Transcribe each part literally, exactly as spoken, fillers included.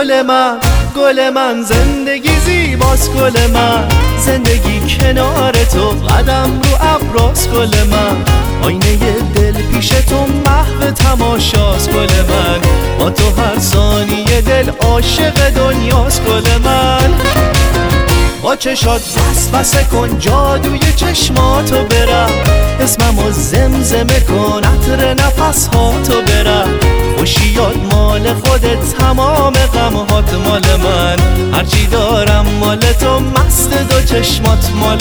گل من، گل من، زندگی زیباست گل من، زندگی کنار تو قدم رو ابراست گل من، آینه دل پیش تو محو تماشاست گل من، با تو هر ثانیه دل عاشق دنیاست گل من. با چشات وسوسه کن جادوی چشماتو برم، اسممو زمزمه کن عطر نفسهاتو برم، خوشیات مال خودت تمام غمهات مال من، هرچی دارم مال تو مست دو چشمات مال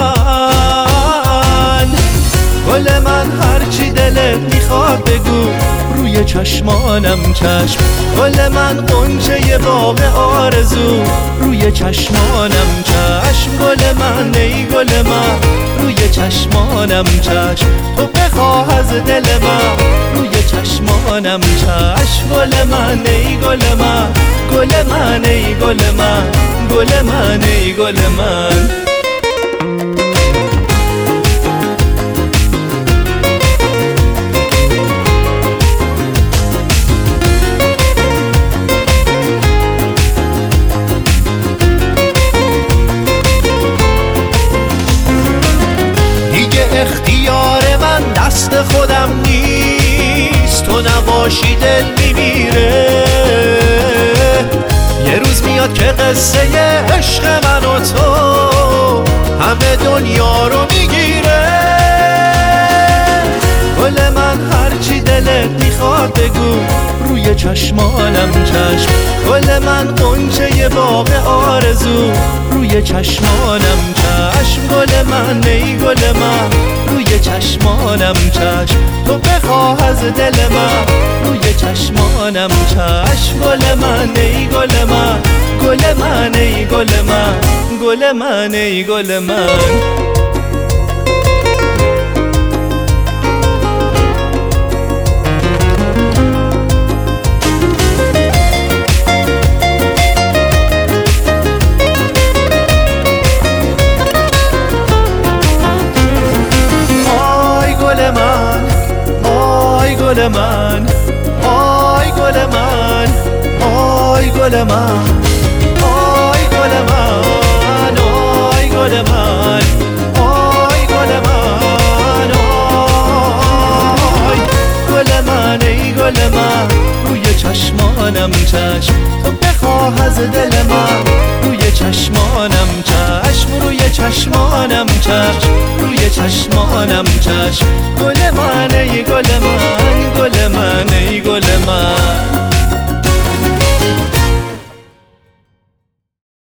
من. گل من هرچی دلت میخواد بگو روی چشمانم چشم، گل من غنچه باغ آرزو روی چشمانم چشم، گل من ای گل من روی چشمانم چشم، تو بخواه از دل من روی چشمانم چشم، گل من ای گل من، گل من ای گل من، گل من ای گل من. اختیار من دست خودم نیست، تو نباشی دل میمیره، یه روز میاد که قصه عشق من و تو همه دنیا رو میگیره. گل من هرچی دلت میخواد بگو روی چشمانم چشم، گل من غنچه باغ آرزو روی چشمانم چشم، گل من ای گل من روی چشمانم چشم، تو بخواه از دل من روی چشمانم چشم، گل من ای گل من، گل من ای گل من، گل من ای گل من. گل من، آی گل من، آی گل من، آی گل من، آی گل من، آی گل من، آی گل من، آی گل من ای گل من روی چشمانم چشم، تو بخواه از دل من روی چشمانم چشم، روی چشمانم چشم، روی چشمانم چشم، گل من ای گل من، گل من ای گل من.